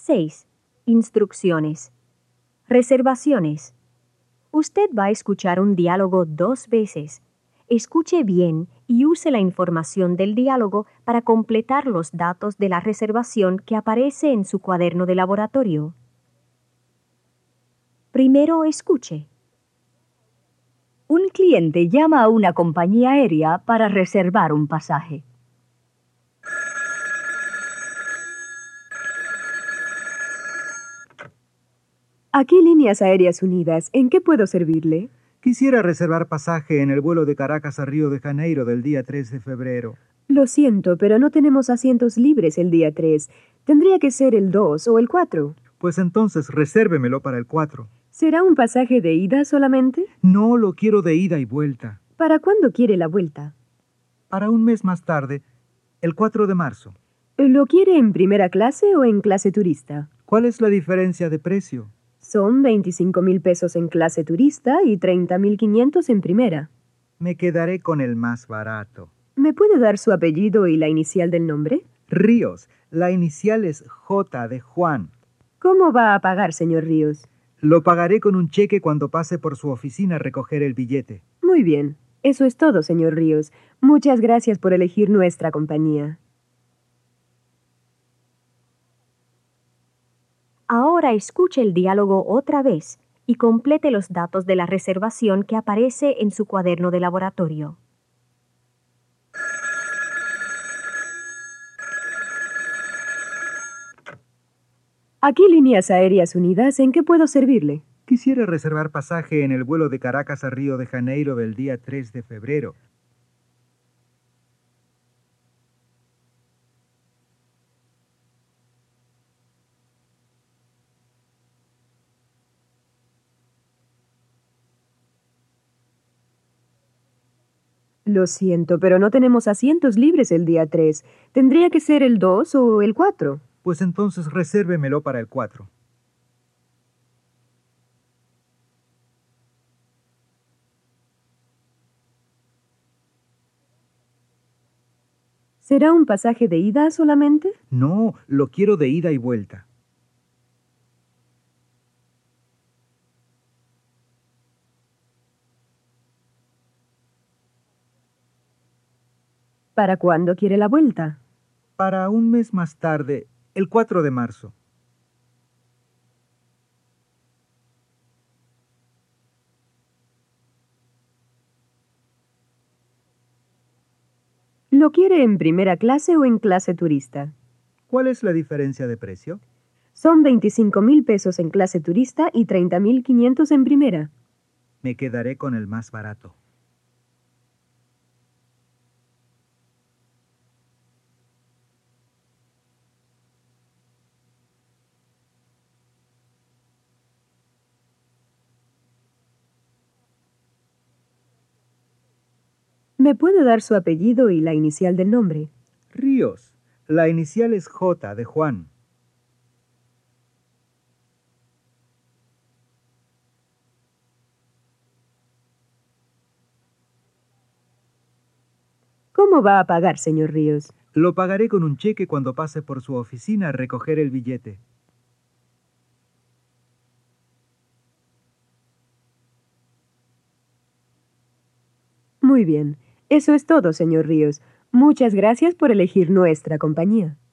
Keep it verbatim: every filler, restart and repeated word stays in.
seis. Instrucciones. Reservaciones. Usted va a escuchar un diálogo dos veces. Escuche bien y use la información del diálogo para completar los datos de la reservación que aparece en su cuaderno de laboratorio. Primero escuche. Un cliente llama a una compañía aérea para reservar un pasaje. Aquí Líneas Aéreas Unidas. ¿En qué puedo servirle? Quisiera reservar pasaje en el vuelo de Caracas a Río de Janeiro del día tres de febrero. Lo siento, pero no tenemos asientos libres el día tres. Tendría que ser el dos o el cuatro. Pues entonces resérvemelo para el cuatro. ¿Será un pasaje de ida solamente? No, lo quiero de ida y vuelta. ¿Para cuándo quiere la vuelta? Para un mes más tarde, el cuatro de marzo. ¿Lo quiere en primera clase o en clase turista? ¿Cuál es la diferencia de precio? Son veinticinco mil pesos en clase turista y treinta mil quinientos en primera. Me quedaré con el más barato. ¿Me puede dar su apellido y la inicial del nombre? Ríos. La inicial es J de Juan. ¿Cómo va a pagar, señor Ríos? Lo pagaré con un cheque cuando pase por su oficina a recoger el billete. Muy bien. Eso es todo, señor Ríos. Muchas gracias por elegir nuestra compañía. Ahora escuche el diálogo otra vez y complete los datos de la reservación que aparece en su cuaderno de laboratorio. Aquí Líneas Aéreas Unidas. ¿En qué puedo servirle? Quisiera reservar pasaje en el vuelo de Caracas a Río de Janeiro del día tres de febrero. Lo siento, pero no tenemos asientos libres el día tres. Tendría que ser el dos o el cuatro. Pues entonces resérvemelo para el cuatro. ¿Será un pasaje de ida solamente? No, lo quiero de ida y vuelta. ¿Para cuándo quiere la vuelta? Para un mes más tarde, el cuatro de marzo. ¿Lo quiere en primera clase o en clase turista? ¿Cuál es la diferencia de precio? Son veinticinco mil pesos en clase turista y treinta mil quinientos en primera. Me quedaré con el más barato. ¿Me puede dar su apellido y la inicial del nombre? Ríos. La inicial es J de Juan. ¿Cómo va a pagar, señor Ríos? Lo pagaré con un cheque cuando pase por su oficina a recoger el billete. Muy bien. Eso es todo, señor Ríos. Muchas gracias por elegir nuestra compañía.